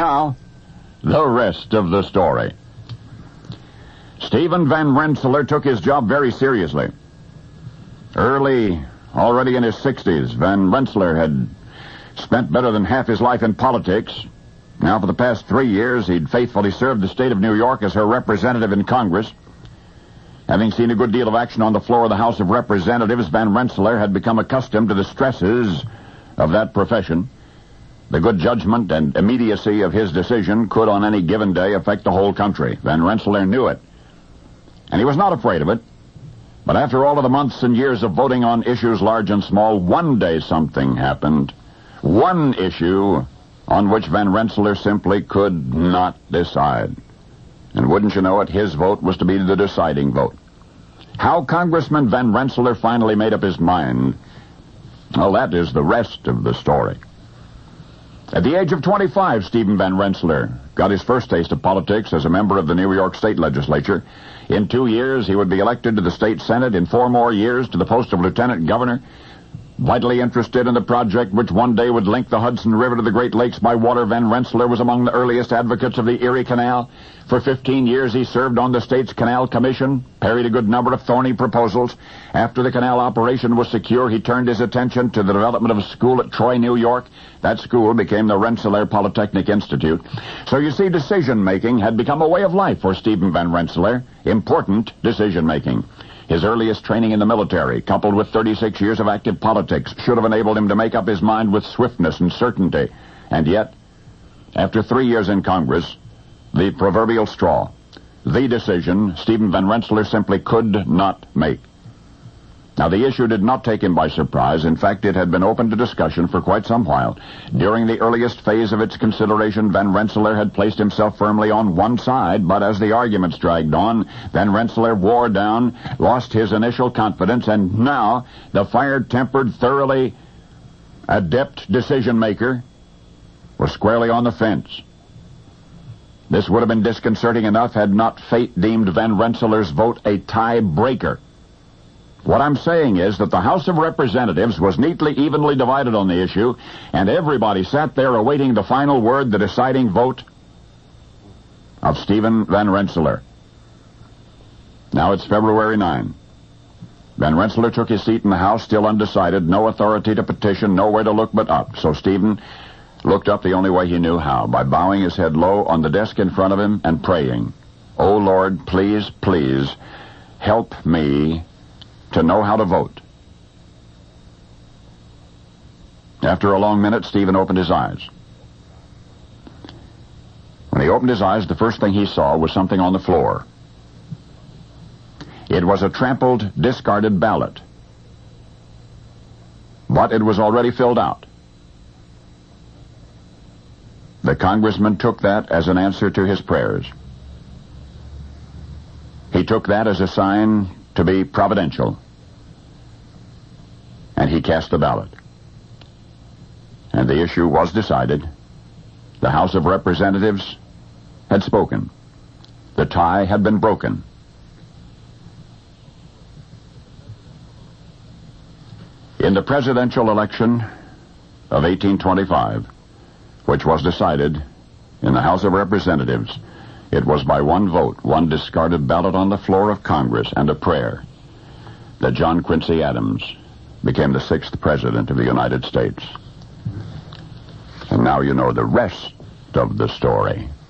now, the rest of the story. Stephen Van Rensselaer took his job very seriously. Already in his 60s, Van Rensselaer had spent better than half his life in politics. Now, for the past 3 years, he'd faithfully served the state of New York as her representative in Congress. Having seen a good deal of action on the floor of the House of Representatives, Van Rensselaer had become accustomed to the stresses of that profession. The good judgment and immediacy of his decision could, on any given day, affect the whole country. Van Rensselaer knew it. And he was not afraid of it. But after all of the months and years of voting on issues large and small, one day something happened. One issue on which Van Rensselaer simply could not decide. And wouldn't you know it, his vote was to be the deciding vote. How Congressman Van Rensselaer finally made up his mind, well, that is the rest of the story. At the age of 25, Stephen Van Rensselaer got his first taste of politics as a member of the New York State Legislature. In 2 years, he would be elected to the state Senate. In 4 more years, to the post of lieutenant governor. Vitally interested in the project which one day would link the Hudson River to the Great Lakes by water, Van Rensselaer was among the earliest advocates of the Erie Canal. For 15 years, he served on the state's Canal Commission, parried a good number of thorny proposals. After the canal operation was secure, he turned his attention to the development of a school at Troy, New York. That school became the Rensselaer Polytechnic Institute. So you see, decision-making had become a way of life for Stephen Van Rensselaer. Important decision-making. His earliest training in the military, coupled with 36 years of active politics, should have enabled him to make up his mind with swiftness and certainty. And yet, after 3 years in Congress, the proverbial straw, the decision Stephen Van Rensselaer simply could not make. Now, the issue did not take him by surprise. In fact, it had been open to discussion for quite some while. During the earliest phase of its consideration, Van Rensselaer had placed himself firmly on one side, but as the arguments dragged on, Van Rensselaer wore down, lost his initial confidence, and now the fire-tempered, thoroughly adept decision-maker was squarely on the fence. This would have been disconcerting enough had not fate deemed Van Rensselaer's vote a tie-breaker. What I'm saying is that the House of Representatives was neatly, evenly divided on the issue, and everybody sat there awaiting the final word, the deciding vote of Stephen Van Rensselaer. Now it's February 9. Van Rensselaer took his seat in the House, still undecided, no authority to petition, nowhere to look but up. So Stephen looked up the only way he knew how, by bowing his head low on the desk in front of him and praying, "Oh, Lord, please, please, help me to know how to vote." After a long minute, Stephen opened his eyes. When he opened his eyes, the first thing he saw was something on the floor. It was a trampled, discarded ballot. But it was already filled out. The congressman took that as an answer to his prayers. He took that as a sign to be providential. And he cast the ballot. And the issue was decided. The House of Representatives had spoken. The tie had been broken. In the presidential election of 1825, which was decided in the House of Representatives, it was by one vote, one discarded ballot on the floor of Congress, and a prayer, that John Quincy Adams became the 6th President of the United States. And now you know the rest of the story.